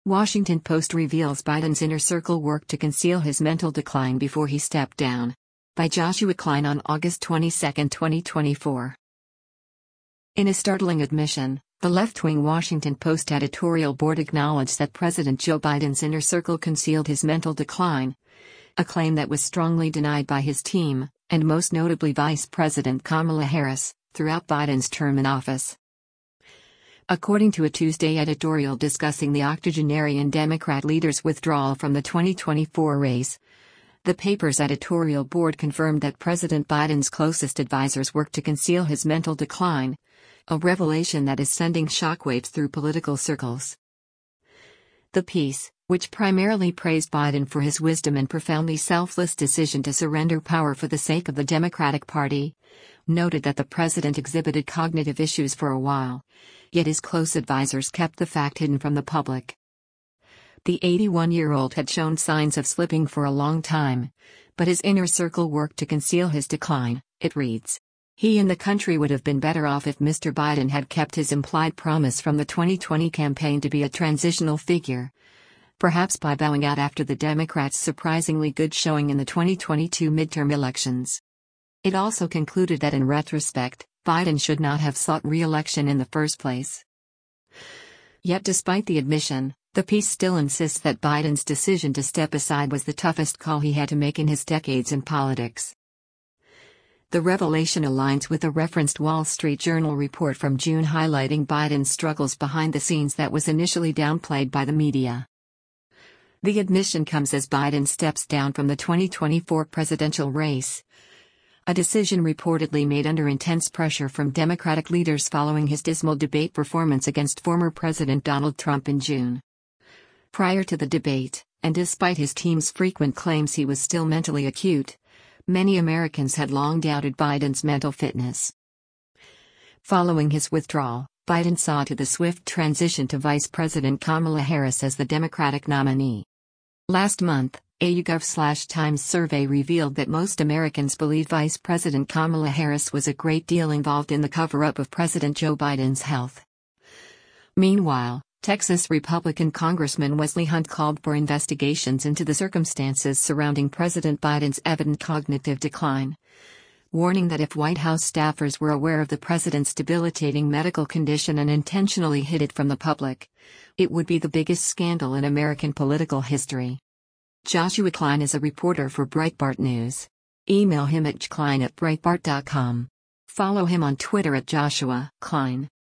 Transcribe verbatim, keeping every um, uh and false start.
Washington Post reveals Biden's inner circle worked to conceal his mental decline before he stepped down. By Joshua Klein on August twenty-second, twenty twenty-four. In a startling admission, the left-wing Washington Post editorial board acknowledged that President Joe Biden's inner circle concealed his mental decline, a claim that was strongly denied by his team, and most notably Vice President Kamala Harris, throughout Biden's term in office. According to a Tuesday editorial discussing the octogenarian Democrat leader's withdrawal from the twenty twenty-four race, the paper's editorial board confirmed that President Biden's closest advisors worked to conceal his mental decline, a revelation that is sending shockwaves through political circles. The piece, which primarily praised Biden for his wisdom and profoundly selfless decision to surrender power for the sake of the Democratic Party, noted that the president exhibited cognitive issues for a while, yet his close advisors kept the fact hidden from the public. The eighty-one-year-old had shown signs of slipping for a long time, but his inner circle worked to conceal his decline, it reads. He and the country would have been better off if Mister Biden had kept his implied promise from the twenty twenty campaign to be a transitional figure, perhaps by bowing out after the Democrats' surprisingly good showing in the twenty twenty-two midterm elections. It also concluded that in retrospect, Biden should not have sought re-election in the first place. Yet despite the admission, the piece still insists that Biden's decision to step aside was the toughest call he had to make in his decades in politics. The revelation aligns with a referenced Wall Street Journal report from June highlighting Biden's struggles behind the scenes that was initially downplayed by the media. The admission comes as Biden steps down from the twenty twenty-four presidential race, a decision reportedly made under intense pressure from Democratic leaders following his dismal debate performance against former President Donald Trump in June. Prior to the debate, and despite his team's frequent claims he was still mentally acute, many Americans had long doubted Biden's mental fitness. Following his withdrawal, Biden saw to the swift transition to Vice President Kamala Harris as the Democratic nominee. Last month, a YouGov/Times survey revealed that most Americans believe Vice President Kamala Harris was a great deal involved in the cover-up of President Joe Biden's health. Meanwhile, Texas Republican Congressman Wesley Hunt called for investigations into the circumstances surrounding President Biden's evident cognitive decline, warning that if White House staffers were aware of the president's debilitating medical condition and intentionally hid it from the public, it would be the biggest scandal in American political history. Joshua Klein is a reporter for Breitbart News. Email him at jklein at breitbart dot com. Follow him on Twitter at Joshua Klein.